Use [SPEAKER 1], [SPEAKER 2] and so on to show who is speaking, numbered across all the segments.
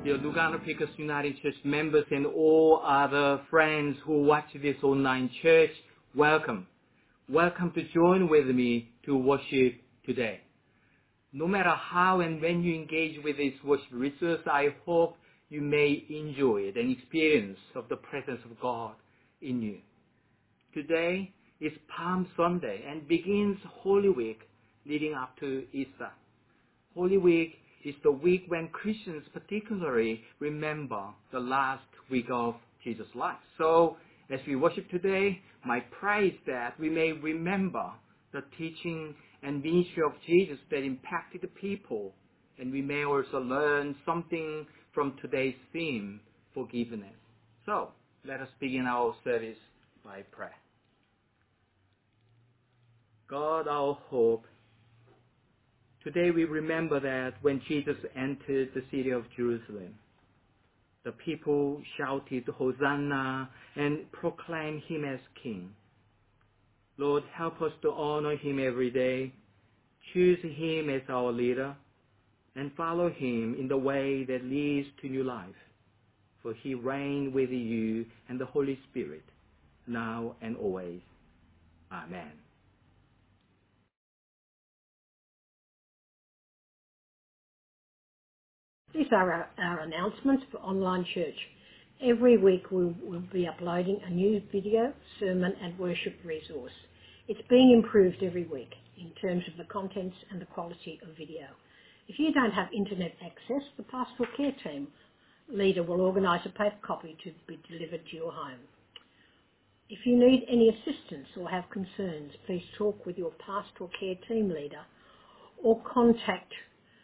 [SPEAKER 1] dear Lugano Pickers United Church members and all other friends who watch this online church, welcome. Welcome to join with me to worship today. No matter how and when you engage with this worship resource, I hope you may enjoy it and experience of the presence of God in you. Today is Palm Sunday and begins Holy Week leading up to Easter. Holy Week is the week when Christians particularly remember the last week of Jesus' life. So, as we worship today, my prayer is that we may remember the teaching and ministry of Jesus that impacted the people, and we may also learn something from today's theme, forgiveness. So, let us begin our service by prayer. God, our hope, today we remember that when Jesus entered the city of Jerusalem, the people shouted Hosanna and proclaimed him as king. Lord, help us to honor him every day, choose him as our leader, and follow him in the way that leads to new life. For he reigns with you and the Holy Spirit, now and always. Amen.
[SPEAKER 2] These are our announcements for online church. Every week we'll be uploading a new video, sermon and worship resource. It's being improved every week in terms of the contents and the quality of video. If you don't have internet access, the pastoral care team leader will organise a paper copy to be delivered to your home. If you need any assistance or have concerns, please talk with your pastoral care team leader or contact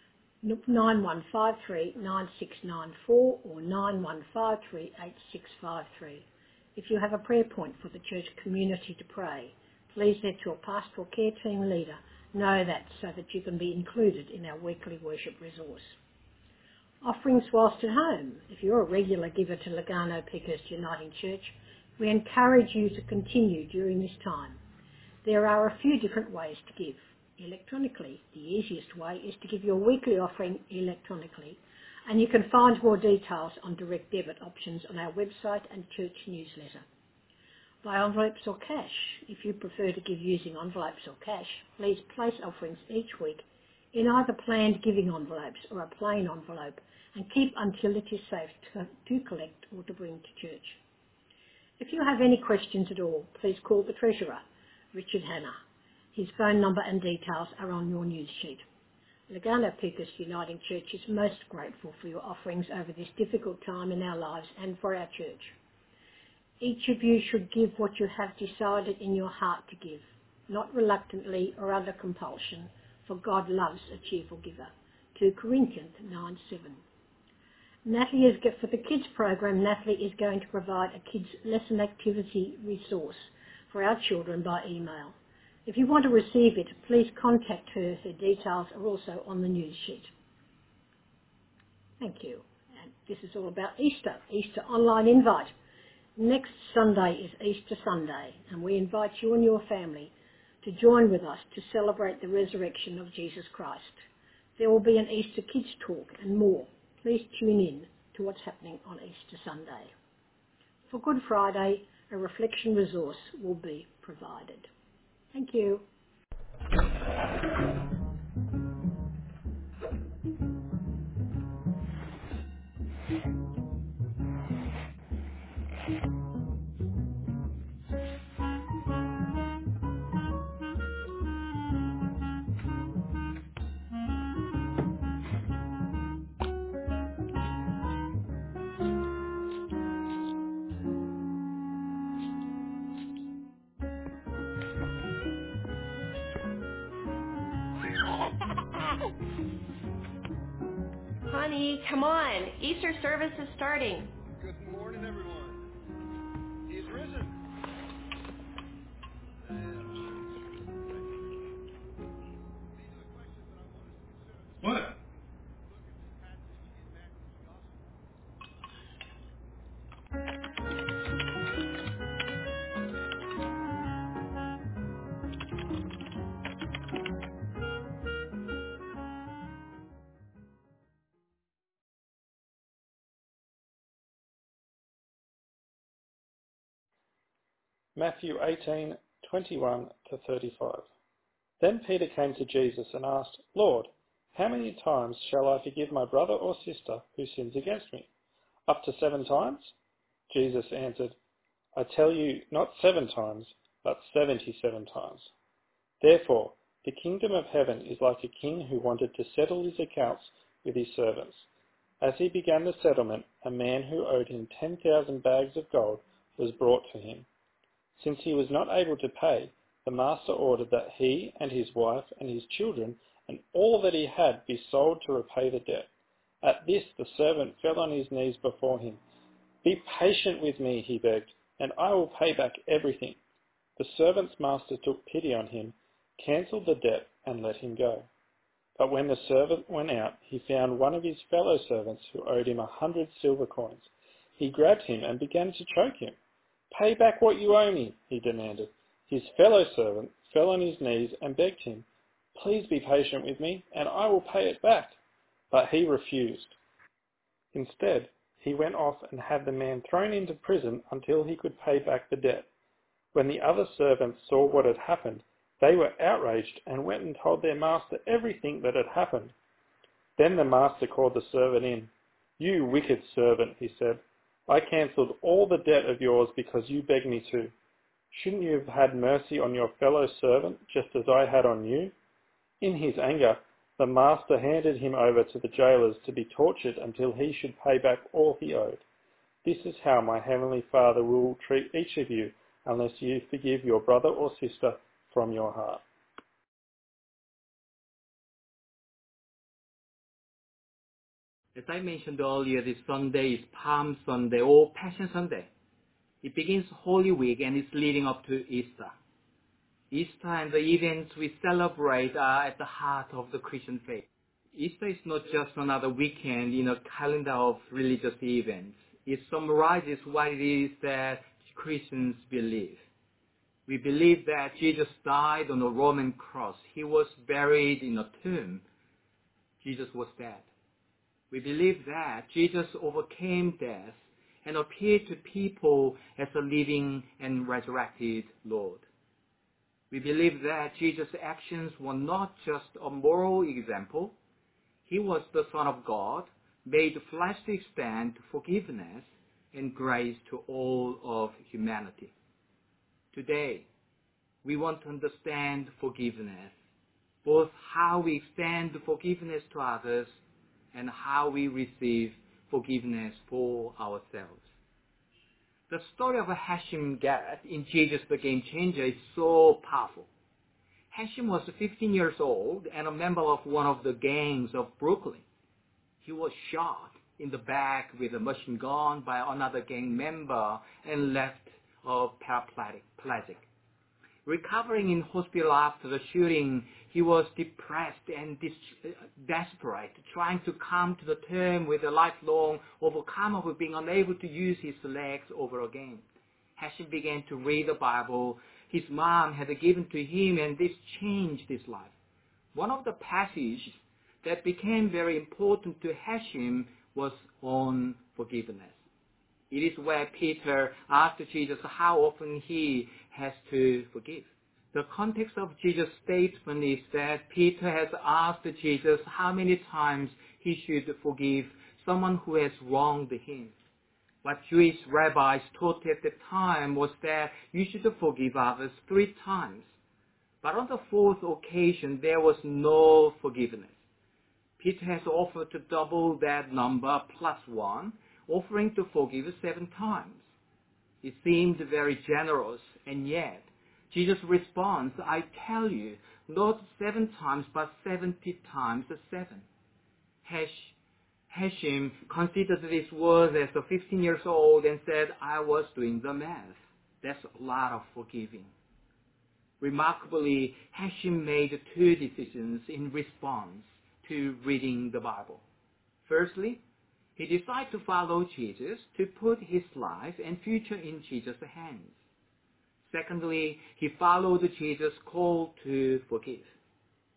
[SPEAKER 2] 9153 9694 or 9153 8653. If you have a prayer point for the church community to pray, please let your pastoral care team leader know that so that you can be included in our weekly worship resource. Offerings whilst at home. If you're a regular giver to Lugano Pickhurst Uniting Church, we encourage you to continue during this time. There are a few different ways to give. Electronically, the easiest way is to give your weekly offering electronically, and you can find more details on direct debit options on our website and church newsletter. By envelopes or cash. If you prefer to give using envelopes or cash, please place offerings each week in either planned giving envelopes or a plain envelope and keep until it is safe to collect or to bring to church. If you have any questions at all, please call the Treasurer, Richard Hanna. His phone number and details are on your news sheet. Lugano Pickhurst Uniting Church is most grateful for your offerings over this difficult time in our lives and for our church. Each of you should give what you have decided in your heart to give, not reluctantly or under compulsion, for God loves a cheerful giver. 2 Corinthians 9:7. Natalie is for the kids program. Natalie is going to provide a kids lesson activity resource for our children by email. If you want to receive it, please contact her. Her details are also on the news sheet. Thank you. And this is all about Easter online invite. Next Sunday is Easter Sunday, and we invite you and your family to join with us to celebrate the resurrection of Jesus Christ. There will be an Easter Kids talk and more. Please tune in to what's happening on Easter Sunday. For Good Friday, a reflection resource will be provided. Thank you.
[SPEAKER 3] Honey, come on. Easter service is starting.
[SPEAKER 4] Good morning, everyone. He's risen. These are the questions that I want us to consider this
[SPEAKER 5] What?
[SPEAKER 4] morning. Look at this passage in Matthew's Gospel.
[SPEAKER 5] Matthew 18:21-35. Then Peter came to Jesus and asked, Lord, how many times shall I forgive my brother or sister who sins against me? Up to 7 times? Jesus answered, I tell you, not 7 times, but 77 times. Therefore, the kingdom of heaven is like a king who wanted to settle his accounts with his servants. As he began the settlement, a man who owed him 10,000 bags of gold was brought to him. Since he was not able to pay, the master ordered that he and his wife and his children and all that he had be sold to repay the debt. At this the servant fell on his knees before him. Be patient with me, he begged, and I will pay back everything. The servant's master took pity on him, cancelled the debt, and let him go. But when the servant went out, he found one of his fellow servants who owed him 100 silver coins. He grabbed him and began to choke him. Pay back what you owe me, he demanded. His fellow servant fell on his knees and begged him, Please be patient with me, and I will pay it back. But he refused. Instead, he went off and had the man thrown into prison until he could pay back the debt. When the other servants saw what had happened, they were outraged and went and told their master everything that had happened. Then the master called the servant in. You wicked servant, he said. I cancelled all the debt of yours because you begged me to. Shouldn't you have had mercy on your fellow servant just as I had on you? In his anger, the master handed him over to the jailers to be tortured until he should pay back all he owed. This is how my heavenly Father will treat each of you unless you forgive your brother or sister from your heart.
[SPEAKER 1] As I mentioned earlier, this Sunday is Palm Sunday or Passion Sunday. It begins Holy Week and is leading up to Easter. Easter and the events we celebrate are at the heart of the Christian faith. Easter is not just another weekend in a calendar of religious events. It summarizes what it is that Christians believe. We believe that Jesus died on a Roman cross. He was buried in a tomb. Jesus was dead. We believe that Jesus overcame death and appeared to people as a living and resurrected Lord. We believe that Jesus' actions were not just a moral example. He was the Son of God, made flesh to extend forgiveness and grace to all of humanity. Today, we want to understand forgiveness, both how we extend forgiveness to others and how we receive forgiveness for ourselves. The story of Hashim Garrett in Jesus the Game Changer is so powerful. Hashim was 15 years old and a member of one of the gangs of Brooklyn. He was shot in the back with a machine gun by another gang member and left paraplegic. Recovering in hospital after the shooting, he was depressed and desperate, trying to come to the term with a lifelong overcome of being unable to use his legs over again. Hashim began to read the Bible his mom had given to him, and this changed his life. One of the passages that became very important to Hashim was on forgiveness. It is where Peter asked Jesus how often he has to forgive. The context of Jesus' statement is that Peter has asked Jesus how many times he should forgive someone who has wronged him. What Jewish rabbis taught at the time was that you should forgive others 3 times. But on the 4th occasion, there was no forgiveness. Peter has offered to double that number plus 1, offering to forgive 7 times. It seemed very generous, and yet Jesus responds, I tell you, not 7 times, but 70 times 7. Hashim considered these words as a 15 years old and said, I was doing the math. That's a lot of forgiving. Remarkably, Hashim made 2 decisions in response to reading the Bible. Firstly, he decided to follow Jesus, to put his life and future in Jesus' hands. Secondly, he followed Jesus' call to forgive.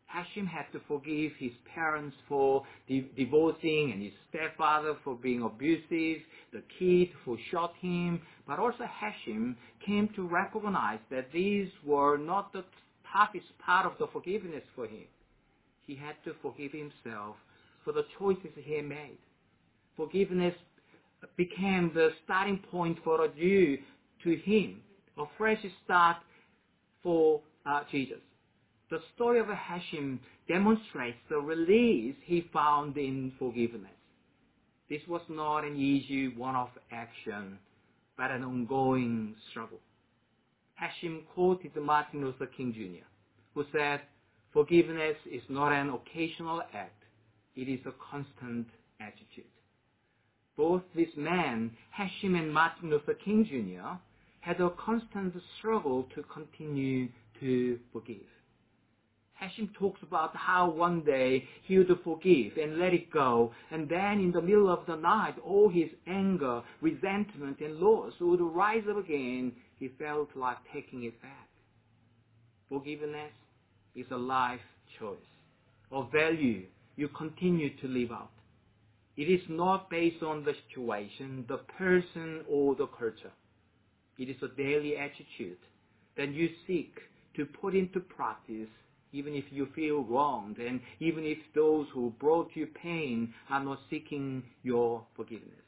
[SPEAKER 1] Hashem had to forgive his parents for divorcing and his stepfather for being abusive, the kid who shot him, but also Hashem came to recognize that these were not the toughest part of the forgiveness for him. He had to forgive himself for the choices he had made. Forgiveness became the starting point for a view to him, a fresh start for Jesus. The story of Hashem demonstrates the release he found in forgiveness. This was not an easy one-off action, but an ongoing struggle. Hashem quoted Martin Luther King Jr., who said, "Forgiveness is not an occasional act, it is a constant attitude." Both this man, Hashem and Martin Luther King Jr., had a constant struggle to continue to forgive. Hashem talks about how one day he would forgive and let it go, and then in the middle of the night, all his anger, resentment, and loss would rise up again. He felt like taking it back. Forgiveness is a life choice, a value you continue to live out. It is not based on the situation, the person, or the culture. It is a daily attitude that you seek to put into practice even if you feel wronged and even if those who brought you pain are not seeking your forgiveness.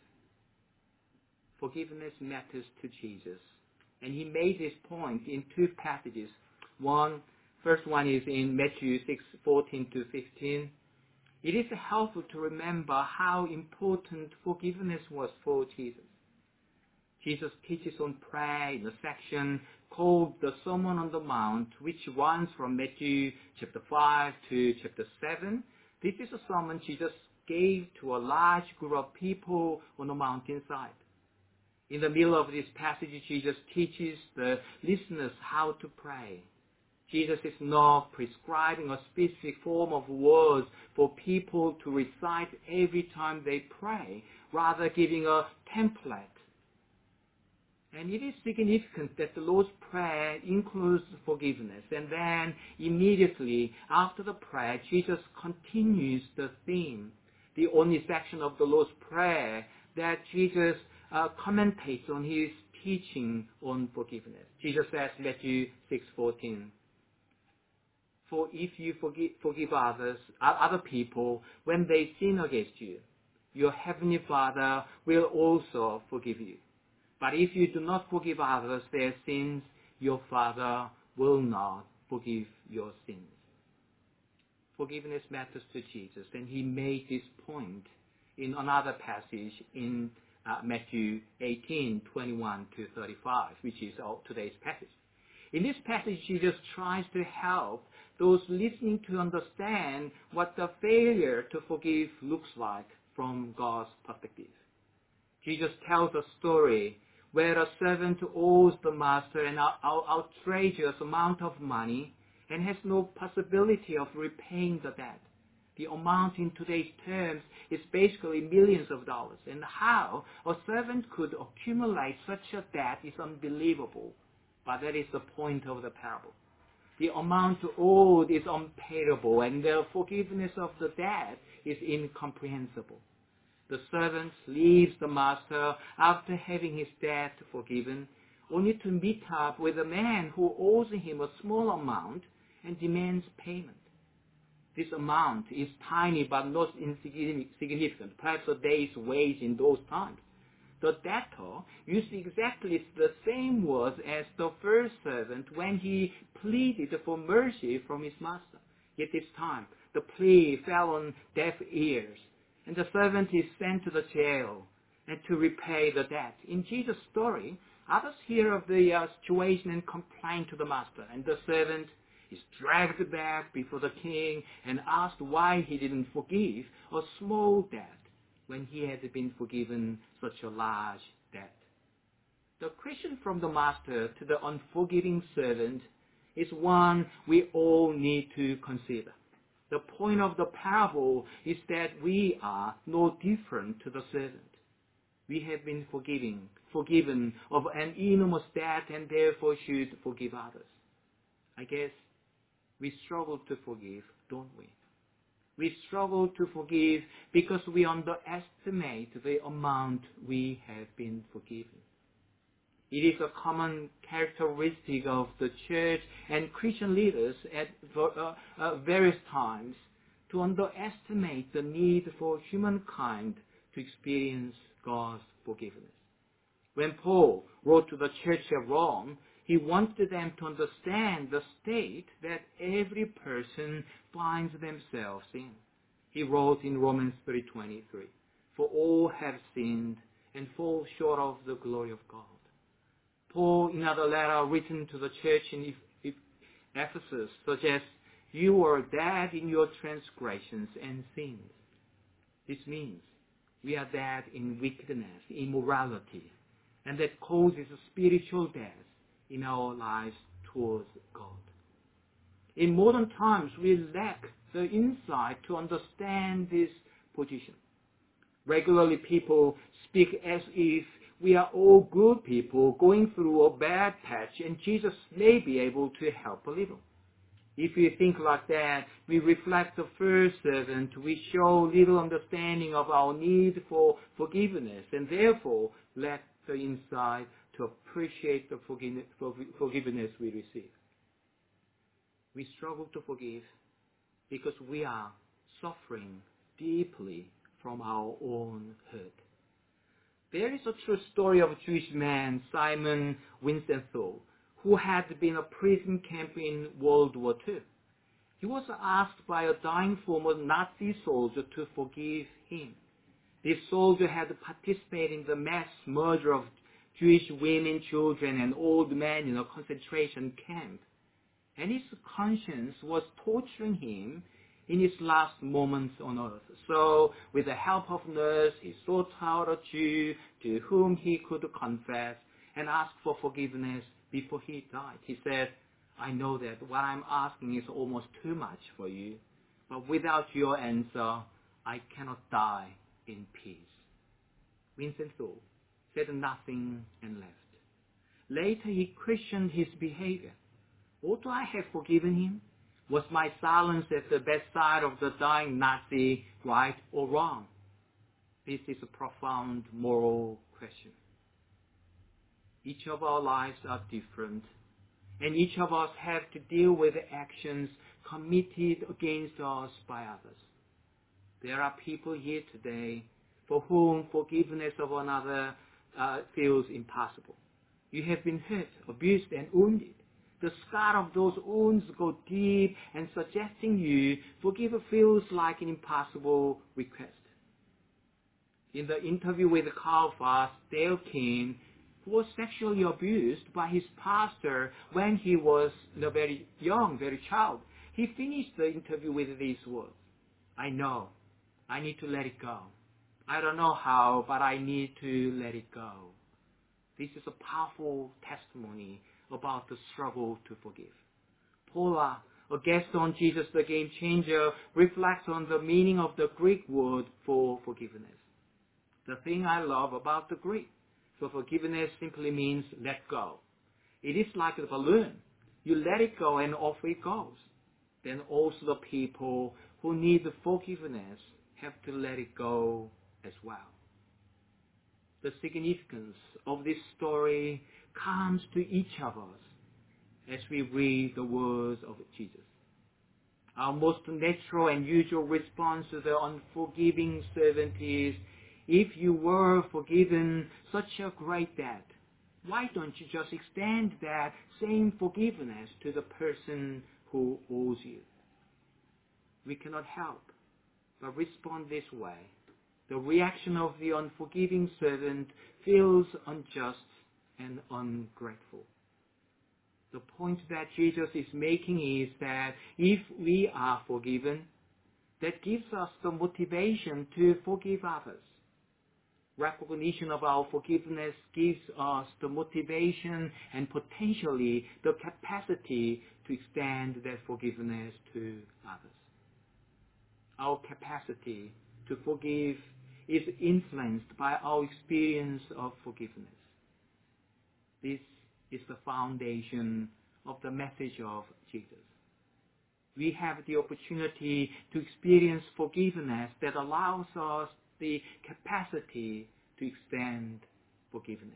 [SPEAKER 1] Forgiveness matters to Jesus, and he made this point in two passages. First one is in Matthew 6:14-15. It is helpful to remember how important forgiveness was for Jesus. Jesus teaches on prayer in a section called the Sermon on the Mount, which runs from Matthew chapter 5 to chapter 7. This is a sermon Jesus gave to a large group of people on the mountainside. In the middle of this passage, Jesus teaches the listeners how to pray. Jesus is not prescribing a specific form of words for people to recite every time they pray, rather giving a template. And it is significant that the Lord's Prayer includes forgiveness. And then immediately after the prayer, Jesus continues the theme, the only section of the Lord's Prayer that Jesus commentates on his teaching on forgiveness. Jesus says, Matthew 6:14, "For if you forgive other people when they sin against you, your heavenly Father will also forgive you. But if you do not forgive others their sins, your Father will not forgive your sins." Forgiveness matters to Jesus, and he made this point in another passage in Matthew 18:21-35, which is today's passage. In this passage, Jesus tries to help those listening to understand what the failure to forgive looks like from God's perspective. Jesus tells a story where a servant owes the master an outrageous amount of money and has no possibility of repaying the debt. The amount in today's terms is basically millions of dollars, and how a servant could accumulate such a debt is unbelievable, but that is the point of the parable. The amount owed is unpayable, and the forgiveness of the debt is incomprehensible. The servant leaves the master after having his debt forgiven, only to meet up with a man who owes him a small amount and demands payment. This amount is tiny but not insignificant, perhaps a day's wage in those times. The debtor used exactly the same words as the first servant when he pleaded for mercy from his master. Yet this time, the plea fell on deaf ears, and the servant is sent to the jail and to repay the debt. In Jesus' story, others hear of the situation and complain to the master, and the servant is dragged back before the king and asked why he didn't forgive a small debt when he had been forgiven such a large debt. The question from the master to the unforgiving servant is one we all need to consider. The point of the parable is that we are no different to the servant. We have been forgiven of an enormous debt and therefore should forgive others. I guess we struggle to forgive don't we? We struggle to forgive because we underestimate the amount we have been forgiven. It is a common characteristic of the church and Christian leaders at various times to underestimate the need for humankind to experience God's forgiveness. When Paul wrote to the church at Rome, he wanted them to understand the state that every person finds themselves in. He wrote in Romans 3:23, "For all have sinned and fall short of the glory of God." Paul, in another letter written to the church in Ephesus, suggests, "You were dead in your transgressions and sins." This means we are dead in wickedness, immorality, and that causes spiritual death in our lives towards God. In modern times, we lack the insight to understand this position. Regularly, people speak as if we are all good people going through a bad patch and Jesus may be able to help a little. If we think like that, we reflect the first servant. We show little understanding of our need for forgiveness and therefore lack the insight to appreciate the forgiveness we receive. We struggle to forgive because we are suffering deeply from our own hurt. There is a true story of a Jewish man, Simon Wiesenthal, who had been a prison camp in World War II. He was asked by a dying former Nazi soldier to forgive him. This soldier had participated in the mass murder of Jewish women, children, and old men in a concentration camp. And his conscience was torturing him in his last moments on earth. So, with the help of nurse, he sought out a Jew to whom he could confess and ask for forgiveness before he died. He said, "I know that what I'm asking is almost too much for you, but without your answer, I cannot die in peace." Wiesenthal said nothing and left. Later, he questioned his behavior. Ought I have forgiven him? Was my silence at the bedside of the dying Nazi right or wrong? This is a profound moral question. Each of our lives are different, and each of us have to deal with the actions committed against us by others. There are people here today for whom forgiveness of another feels impossible. You have been hurt, abused, and wounded. The scar of those wounds go deep, and suggesting you forgive feels like an impossible request. In the interview with Carl Fast, Dale King, who was sexually abused by his pastor when he was very young, very child, he finished the interview with these words, "I know. I need to let it go. I don't know how, but I need to let it go." This is a powerful testimony about the struggle to forgive. Paula, a guest on Jesus the Game Changer, reflects on the meaning of the Greek word for forgiveness. The thing I love about the Greek for forgiveness simply means let go. It is like a balloon. You let it go and off it goes. Then also the people who need the forgiveness have to let it go as well. The significance of this story comes to each of us as we read the words of Jesus. Our most natural and usual response to the unforgiving servant is, "If you were forgiven such a great debt, why don't you just extend that same forgiveness to the person who owes you?" We cannot help but respond this way. The reaction of the unforgiving servant feels unjust and ungrateful. The point that Jesus is making is that if we are forgiven, that gives us the motivation to forgive others. Recognition of our forgiveness gives us the motivation and potentially the capacity to extend that forgiveness to others. Our capacity to forgive is influenced by our experience of forgiveness. This is the foundation of the message of Jesus. we have the opportunity to experience forgiveness that allows us the capacity to extend forgiveness.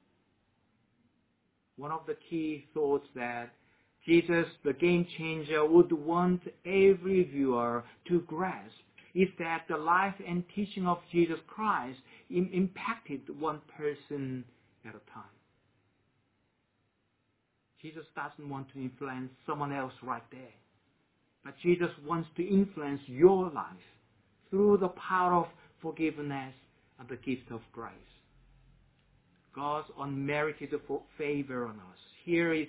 [SPEAKER 1] One of the key thoughts that Jesus, the game changer, would want every viewer to grasp is that the life and teaching of Jesus Christ impacted one person at a time. Jesus doesn't want to influence someone else right there. But Jesus wants to influence your life through the power of forgiveness and the gift of grace. God's unmerited favor on us. Here is